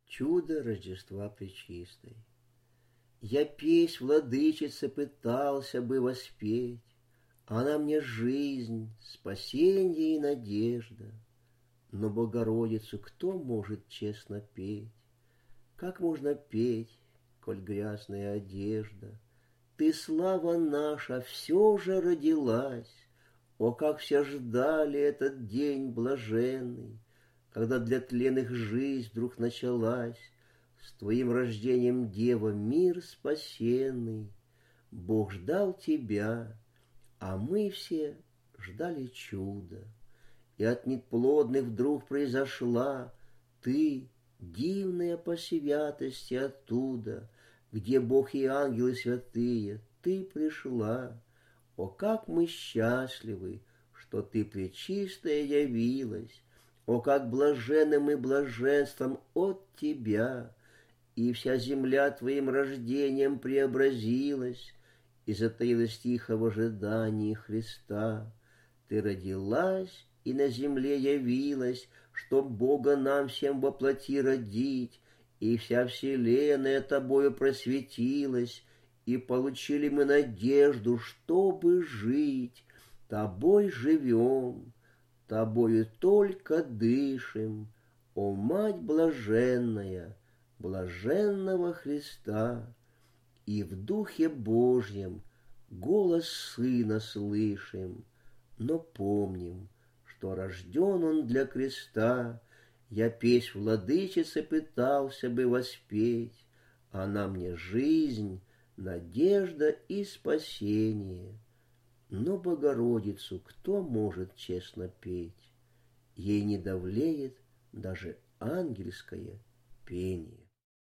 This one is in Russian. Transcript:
чудо Рождества Пречистой. Я песнь владычицы пытался бы воспеть, она мне жизнь, спасенье и надежда. Но Богородицу кто может честно петь? Как можно петь, коль грязная одежда? Ты, слава наша, все же родилась. О, как все ждали этот день блаженный, когда для тленных жизнь вдруг началась. С твоим рождением, Дева, мир спасенный. Бог ждал тебя, а мы все ждали чуда. И от неплодных вдруг произошла ты, дивная по святости оттуда, где Бог и ангелы святые, ты пришла. О, как мы счастливы, что ты пречистая явилась! О, как блаженны мы блаженством от тебя! И вся земля твоим рождением преобразилась, и затаилась тихо в ожидании Христа. Ты родилась и на земле явилась, чтоб Бога нам всем во плоти родить, и вся вселенная тобою просветилась, и получили мы надежду, чтобы жить. Тобой живем, тобою только дышим, о, Мать блаженная, блаженного Христа. И в Духе Божьем голос Сына слышим, но помним, что рожден Он для креста. Я песнь владычицы пытался бы воспеть, она мне жизнь, надежда и спасение. Но Богородицу кто может честно петь? Ей не довлеет даже ангельское пение.